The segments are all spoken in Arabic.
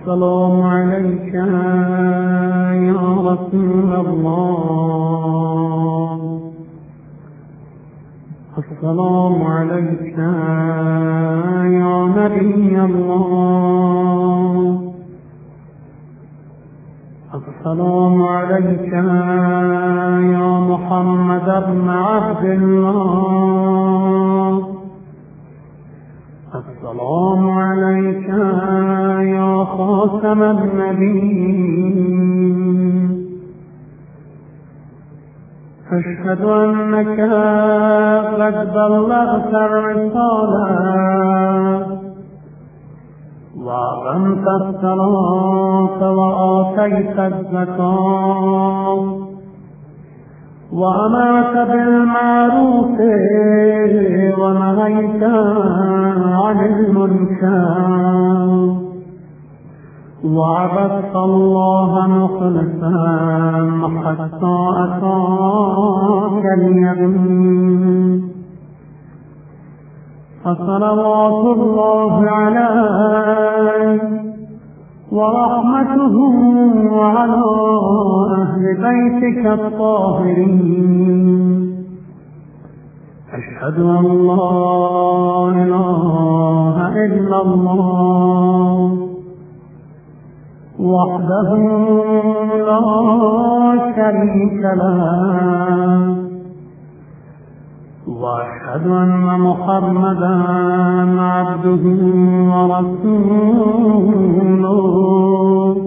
السلام عليك يا رسول الله. السلام عليك يا نبي الله. السلام عليك يا محمد بن عبد الله. السلام عليك يا خاتم النبيين. أشهد أنك قد بلغت الرسالة وأقمت الصلاة وآتيت الزكاة وأمرت بالمعروف ونهيت عن المنكر وعبدت الله مخلصا حتى أتاك اليقين. فصلوات الله عليك ورحمته وعلى أهل بيتك الطاهرين. أشهد أن لا إله إلا الله وحده لا شريك له وأشهد أن محمدا عبده ورسوله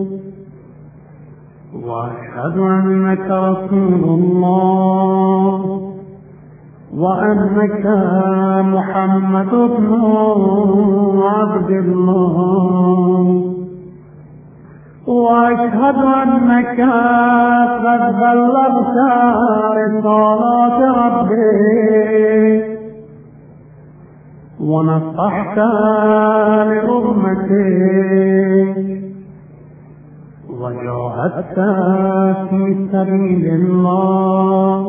وأشهد أنك رسول الله وأنك محمد بن عبد الله وأشهد أنك قد بلغت رسالات ربك ونصحت لأمتك وجاهدت في سبيل الله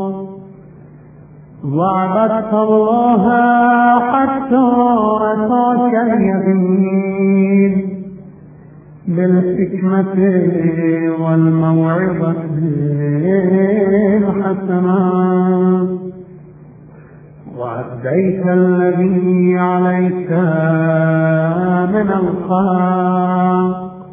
وعبدت الله حتى أتاك اليقين بالحكمة والموعظة الحسنة وأديت الذي عليك من الحق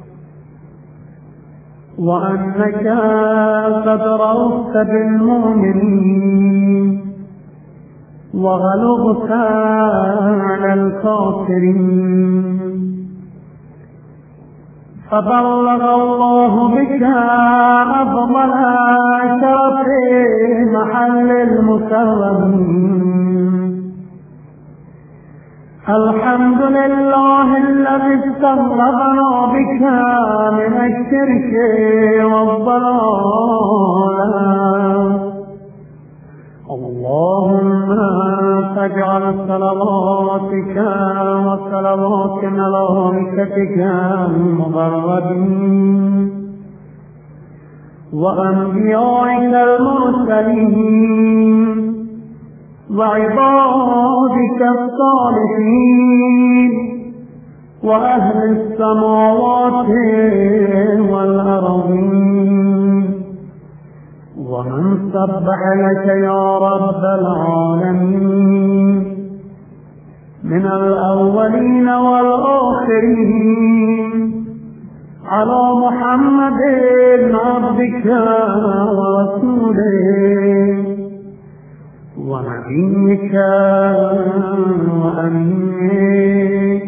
وأنك قد رأفت بالمؤمنين وغلظت على الكافرين. فبلغ الله بك أفضل شرف محل المكرمين. الحمد لله الذي استغرقنا بك من الشرك والضلال. اللهم فاجعل صلواتك وصلوات ملائكتك المقربين وأنبيائك المرسلين وعبادك الصالحين وأهل السماوات والأرضين ومن سبح لك يا رب العالمين من الأولين والآخرين على محمد عبدك ورسوله ونبيك وأمينك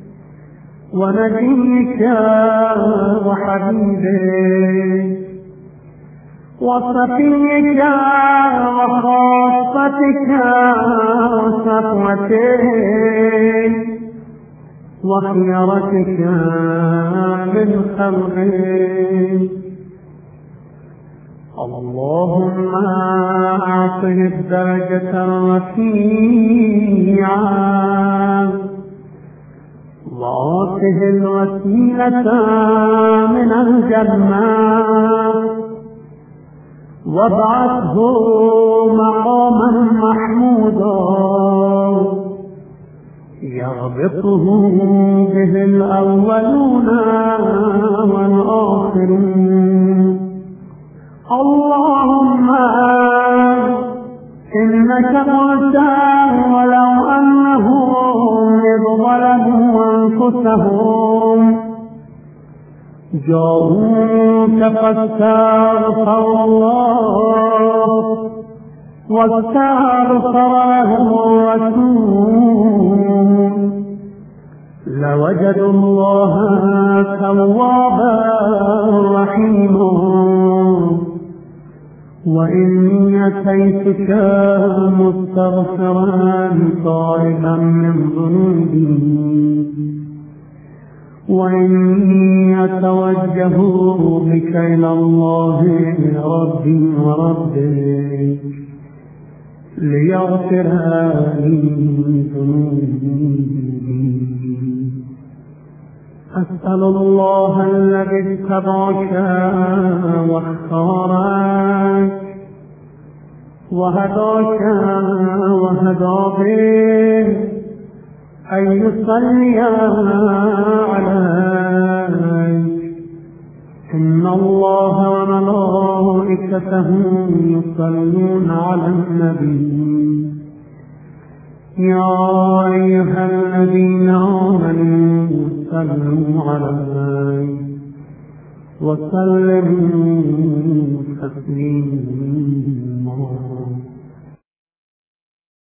ونبيك وحبيبك وصفيك وخاصتك وصفوتك وخيرتك من خلقك. اللهم أعطه الدرجة الرفيعة وآته الوسيلة من الجنة وابعثه مقاما محمودا يغبطه به الأولون جاءوك فاستغفر الله واستغفر لهم الرسول لوجدوا الله توابا رحيما. وإن أتيتك مستغفرا تائبا من ذنوبه وإن يتوجهوا بك إلى الله ربي وربك ليغفر لي ذنوبي. أسأل الله الذي اتبعك واختارك وهداك وهدى بك أن يصلي عليك. إن الله وملائكته يصلون على النبي يا أيها الذين آمنوا صلوا عليه وسلموا تسليما.